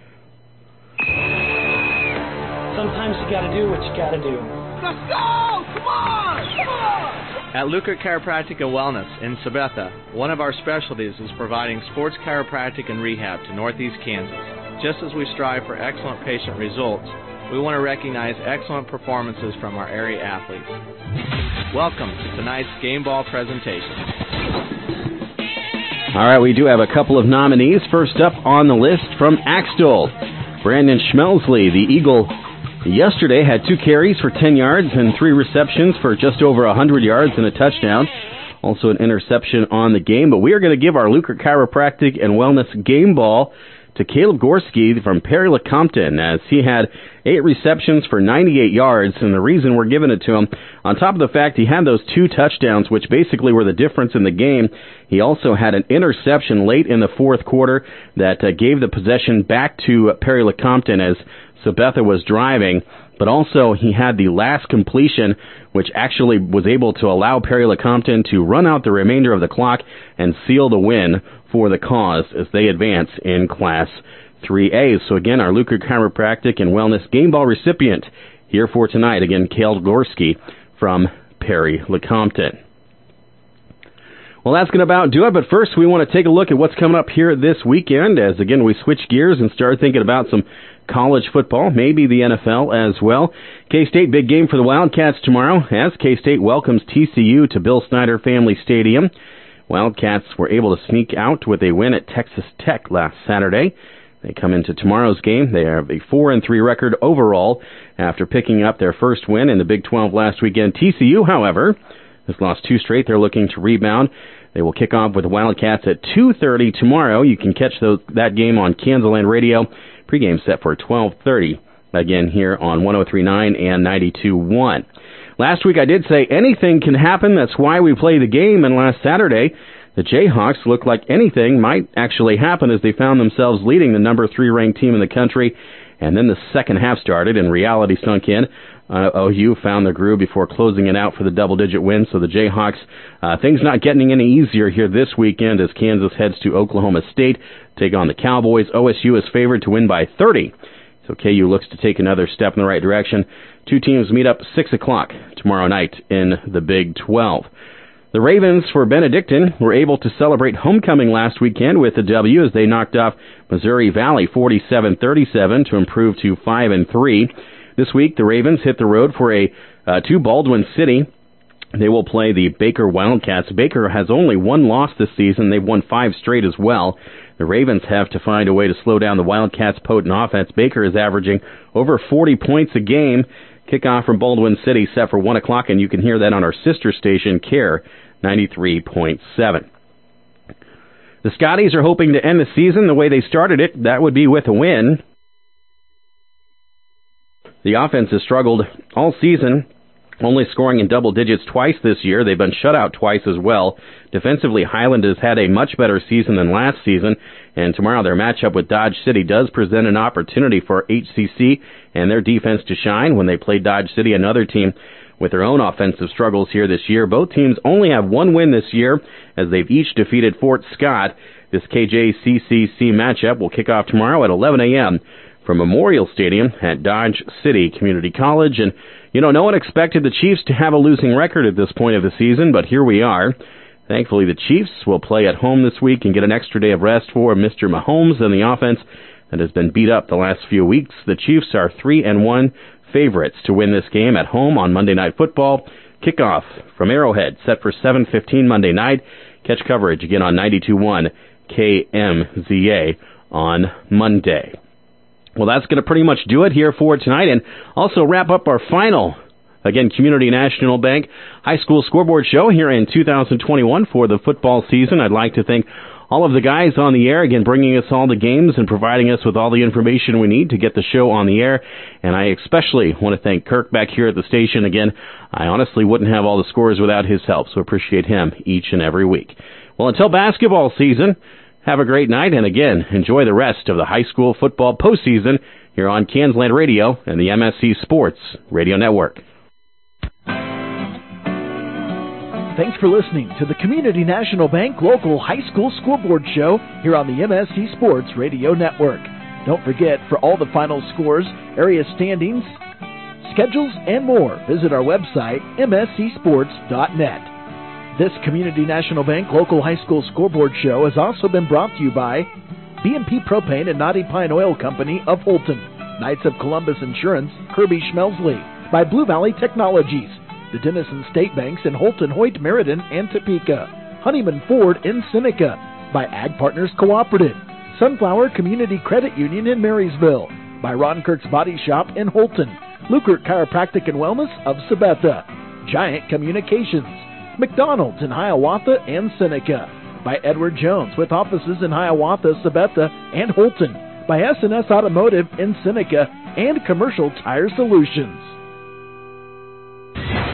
Sometimes you gotta do what you gotta do. Let's go! Come on! Come on! At Luker Chiropractic and Wellness in Sabetha, one of our specialties is providing sports chiropractic and rehab to Northeast Kansas. Just as we strive for excellent patient results, we want to recognize excellent performances from our area athletes. Welcome to tonight's game ball presentation. All right, we do have a couple of nominees. First up on the list from Axtell, Brandon Schmelsley, the Eagle. Yesterday had 2 carries for 10 yards and 3 receptions for just over 100 yards and a touchdown. Also an interception on the game. But we are going to give our Luker Chiropractic and Wellness game ball to Caleb Gorski from Perry-Lecompton, as he had 8 receptions for 98 yards. And the reason we're giving it to him, on top of the fact he had those 2 touchdowns, which basically were the difference in the game, he also had an interception late in the fourth quarter that gave the possession back to Perry-Lecompton as Sabetha was driving, but also he had the last completion, which actually was able to allow Perry-Lecompton to run out the remainder of the clock and seal the win for the Cause as they advance in Class 3A. So again, our Luker Chiropractic and Wellness game ball recipient here for tonight, again, Caleb Gorski from Perry-Lecompton. Well, that's going to about do it, but first we want to take a look at what's coming up here this weekend as, again, we switch gears and start thinking about some college football, maybe the NFL as well. K-State, big game for the Wildcats tomorrow as K-State welcomes TCU to Bill Snyder Family Stadium. Wildcats were able to sneak out with a win at Texas Tech last Saturday. They come into tomorrow's game. They have a 4-3 record overall after picking up their first win in the Big 12 last weekend. TCU, however, has lost 2 straight. They're looking to rebound. They will kick off with the Wildcats at 2:30 tomorrow. You can catch that game on Kansasland Radio. Pregame set for 12:30, again here on 103.9 and 92.1. Last week I did say anything can happen. That's why we play the game. And last Saturday, the Jayhawks looked like anything might actually happen as they found themselves leading the number 3 ranked team in the country. And then the second half started and reality sunk in. OU found their groove before closing it out for the double-digit win. So the Jayhawks, things not getting any easier here this weekend as Kansas heads to Oklahoma State, take on the Cowboys. OSU is favored to win by 30. So KU looks to take another step in the right direction. Two teams meet up 6 o'clock tomorrow night in the Big 12. The Ravens for Benedictine were able to celebrate homecoming last weekend with a W as they knocked off Missouri Valley 47-37 to improve to 5-3. This week, the Ravens hit the road for to Baldwin City. They will play the Baker Wildcats. Baker has only one loss this season. They've won 5 straight as well. The Ravens have to find a way to slow down the Wildcats' potent offense. Baker is averaging over 40 points a game. Kickoff from Baldwin City set for 1 o'clock, and you can hear that on our sister station, CARE 93.7. The Scotties are hoping to end the season the way they started it. That would be with a win. The offense has struggled all season, only scoring in double digits twice this year. They've been shut out twice as well. Defensively, Highland has had a much better season than last season, and tomorrow their matchup with Dodge City does present an opportunity for HCC and their defense to shine when they play Dodge City, another team with their own offensive struggles here this year. Both teams only have one win this year as they've each defeated Fort Scott. This KJCCC matchup will kick off tomorrow at 11 a.m. from Memorial Stadium at Dodge City Community College. And, no one expected the Chiefs to have a losing record at this point of the season, but here we are. Thankfully, the Chiefs will play at home this week and get an extra day of rest for Mr. Mahomes and the offense that has been beat up the last few weeks. The Chiefs are 3-1 favorites to win this game at home on Monday Night Football. Kickoff from Arrowhead set for 7:15 Monday night. Catch coverage again on 92.1 KMZA on Monday. Well, that's going to pretty much do it here for tonight, and also wrap up our final, again, Community National Bank High School Scoreboard Show here in 2021 for the football season. I'd like to thank all of the guys on the air, again, bringing us all the games and providing us with all the information we need to get the show on the air. And I especially want to thank Kirk back here at the station. Again, I honestly wouldn't have all the scores without his help, so appreciate him each and every week. Well, until basketball season, have a great night, and again, enjoy the rest of the high school football postseason here on Kansland Radio and the MSC Sports Radio Network. Thanks for listening to the Community National Bank Local High School Scoreboard Show here on the MSC Sports Radio Network. Don't forget, for all the final scores, area standings, schedules, and more, visit our website, mscsports.net. This Community National Bank Local High School Scoreboard Show has also been brought to you by B&P Propane and Knotty Pine Oil Company of Holton, Knights of Columbus Insurance, Kirby Schmelsley, by Blue Valley Technologies, the Denison State Banks in Holton, Hoyt, Meriden, and Topeka, Honeyman Ford in Seneca, by Ag Partners Cooperative, Sunflower Community Credit Union in Marysville, by Ron Kirk's Body Shop in Holton, Lukert Chiropractic and Wellness of Sabetha, Giant Communications, McDonald's in Hiawatha and Seneca, by Edward Jones with offices in Hiawatha, Sabetha, and Holton, by S&S Automotive in Seneca, and Commercial Tire Solutions.